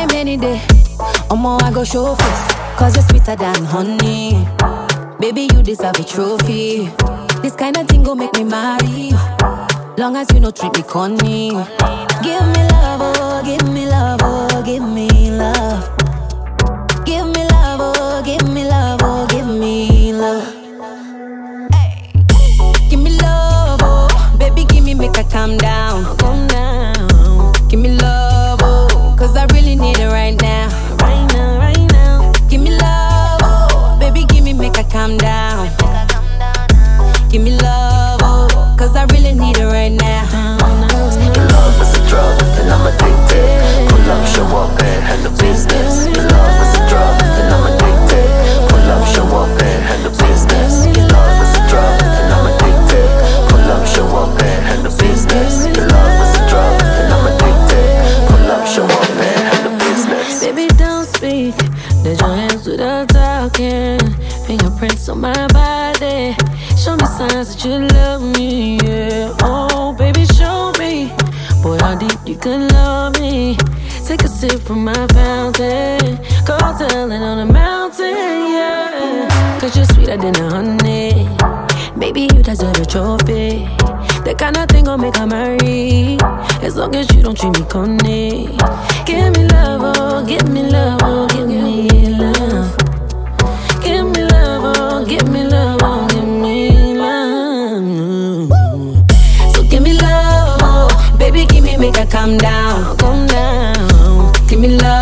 anytime, any day. Omo, I go show face, cause you're sweeter than honey. Baby, you deserve a trophy. This kind of thing go make me marry you. Long as you no treat me corny. Give me love, oh, give me love, oh, give me love. Give me love, oh, give me love, oh, give me love. Hey. Give me love, oh, baby, give me, make her calm down. Calm down. Give me love, oh, cause I really need it right now. Right now, right now. Give me love, oh, baby, give me, make her calm down. Give me love, oh, cause I really need it right now. Your love is a drug, and I'm addicted. Pull up, show up, and handle business. Your love is a drug, and I'm addicted. Pull up, show up, and handle business. Your love is a drug, and I'm addicted. Pull up, show up, and handle business. Your love is a drug, and I'm addicted. Pull up, show up, and handle business. Baby, don't speak. Let your hands do the talking. Fingerprints on my body. Show me signs that you love me, yeah. Oh, baby, show me. Boy, how deep you could love me. Take a sip from my fountain. Go tell it on the mountain, yeah. Cause you're sweeter than a honey. Baby, you deserve a trophy. That kind of thing gon' make her marry. As long as you don't treat me corny. Give me love, oh, give me love, oh, give me love. Give me love, oh, give me love, oh, give me love. So give me love, oh, baby, give me, make her calm down. Calm down. Give me love.